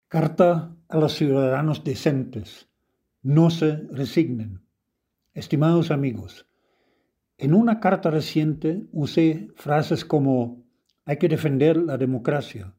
Carta a los ciudadanos decentes. No se resignen. Estimados amigos, en una carta reciente usé frases como hay que defender la democracia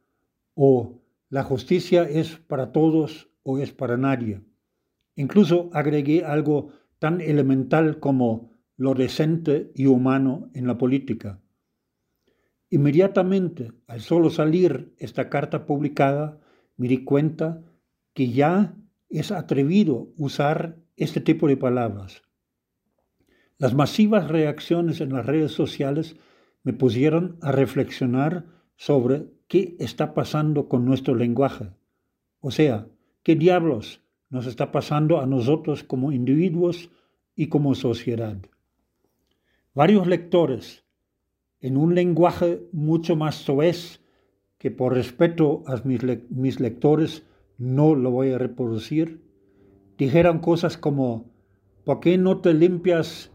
o la justicia es para todos o es para nadie. Incluso agregué algo tan elemental como lo decente y humano en la política. Inmediatamente, al solo salir esta carta publicada, me di cuenta que ya es atrevido usar este tipo de palabras. Las masivas reacciones en las redes sociales me pusieron a reflexionar sobre qué está pasando con nuestro lenguaje. O sea, qué diablos nos está pasando a nosotros como individuos y como sociedad. Varios lectores, en un lenguaje mucho más soez, que por respeto a mis lectores no lo voy a reproducir, dijeron cosas como, ¿por qué no te limpias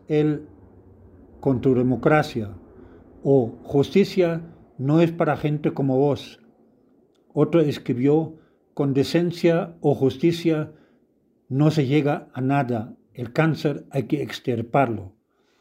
con tu democracia? O justicia no es para gente como vos. Otro escribió, con decencia o justicia no se llega a nada, el cáncer hay que extirparlo.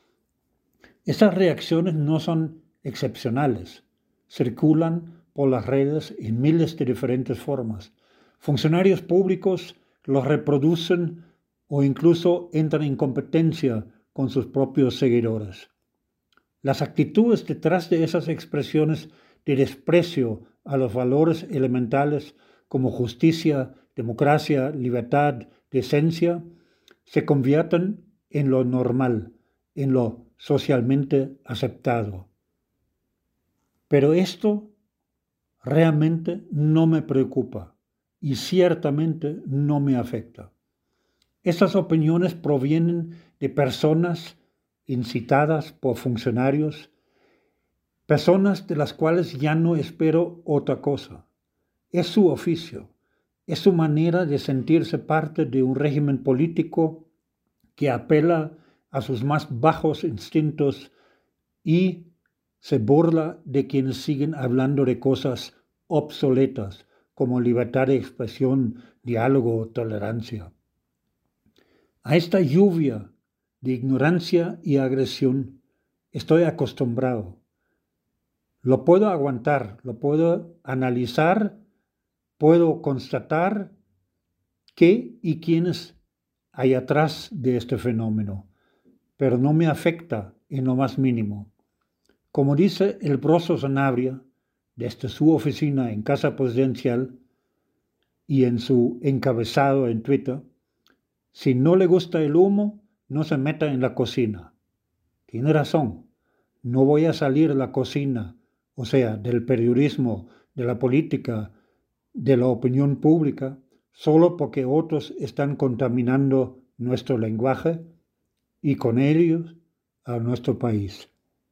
Estas reacciones no son excepcionales, circulan por las redes en miles de diferentes formas. Funcionarios públicos los reproducen o incluso entran en competencia con sus propios seguidores. Las actitudes detrás de esas expresiones de desprecio a los valores elementales como justicia, democracia, libertad, decencia, se convierten en lo normal, en lo socialmente aceptado. Pero esto realmente no me preocupa y ciertamente no me afecta. Estas opiniones provienen de personas incitadas por funcionarios, personas de las cuales ya no espero otra cosa. Es su oficio, es su manera de sentirse parte de un régimen político que apela a sus más bajos instintos y se burla de quienes siguen hablando de cosas obsoletas como libertad de expresión, diálogo, tolerancia. A esta lluvia de ignorancia y agresión estoy acostumbrado. Lo puedo aguantar, lo puedo analizar, puedo constatar qué y quiénes hay atrás de este fenómeno, pero no me afecta en lo más mínimo. Como dice el Broso Sanabria, desde su oficina en Casa Presidencial y en su encabezado en Twitter, si no le gusta el humo, no se meta en la cocina. Tiene razón, no voy a salir de la cocina, o sea, del periodismo, de la política, de la opinión pública, solo porque otros están contaminando nuestro lenguaje y con ellos a nuestro país.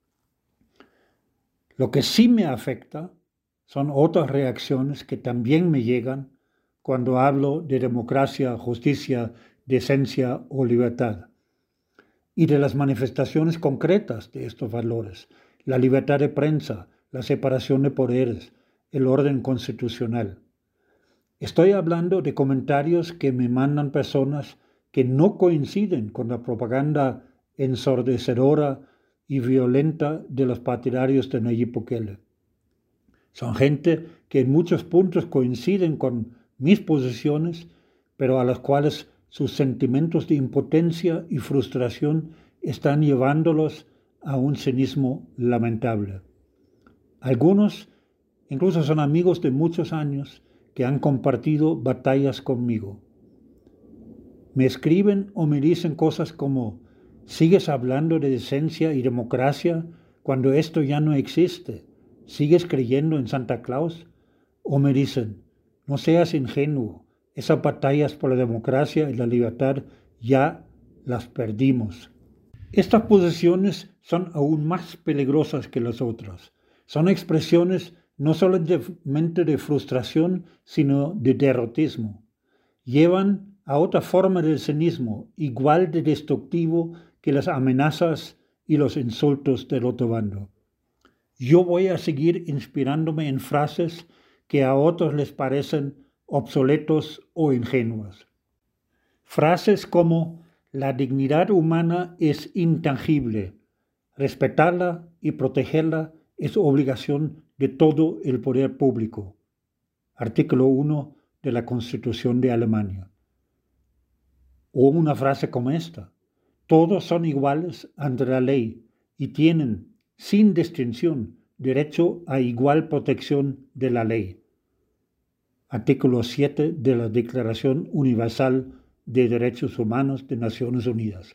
Lo que sí me afecta son otras reacciones que también me llegan cuando hablo de democracia, justicia, decencia o libertad, y de las manifestaciones concretas de estos valores, la libertad de prensa, la separación de poderes, el orden constitucional. Estoy hablando de comentarios que me mandan personas que no coinciden con la propaganda ensordecedora y violenta de los partidarios de Nayib Bukele. Son gente que en muchos puntos coinciden con mis posiciones, pero a las cuales sus sentimientos de impotencia y frustración están llevándolos a un cinismo lamentable. Algunos incluso son amigos de muchos años que han compartido batallas conmigo. Me escriben o me dicen cosas como, ¿sigues hablando de decencia y democracia cuando esto ya no existe? ¿Sigues creyendo en Santa Claus? O me dicen, no seas ingenuo, esas batallas por la democracia y la libertad ya las perdimos. Estas posiciones son aún más peligrosas que las otras. Son expresiones no solamente de frustración, sino de derrotismo. Llevan a otra forma del cinismo, igual de destructivo que las amenazas y los insultos del otro bando. Yo voy a seguir inspirándome en frases que a otros les parecen obsoletos o ingenuos. Frases como la dignidad humana es intangible, respetarla y protegerla es obligación de todo el poder público. Artículo 1 de la Constitución de Alemania. O una frase como esta: todos son iguales ante la ley y tienen, sin distinción, derecho a igual protección de la ley. Artículo 7 de la Declaración Universal de Derechos Humanos de Naciones Unidas.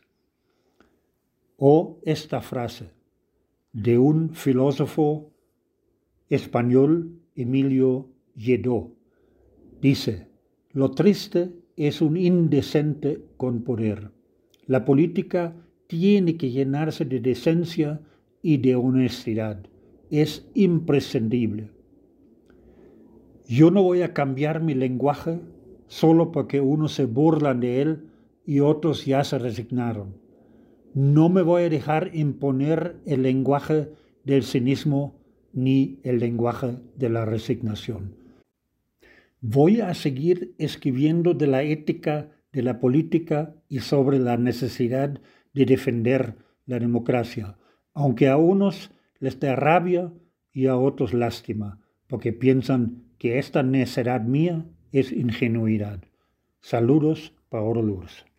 O esta frase de un filósofo español, Emilio Lledó, dice: lo triste es un indecente con poder. La política tiene que llenarse de decencia y de honestidad. Es imprescindible. Yo no voy a cambiar mi lenguaje solo porque unos se burlan de él y otros ya se resignaron. No me voy a dejar imponer el lenguaje del cinismo ni el lenguaje de la resignación. Voy a seguir escribiendo de la ética de la política y sobre la necesidad de defender la democracia, aunque a unos les dé rabia y a otros lástima, porque piensan que esta necedad mía es ingenuidad. Saludos, Paolo Lourdes.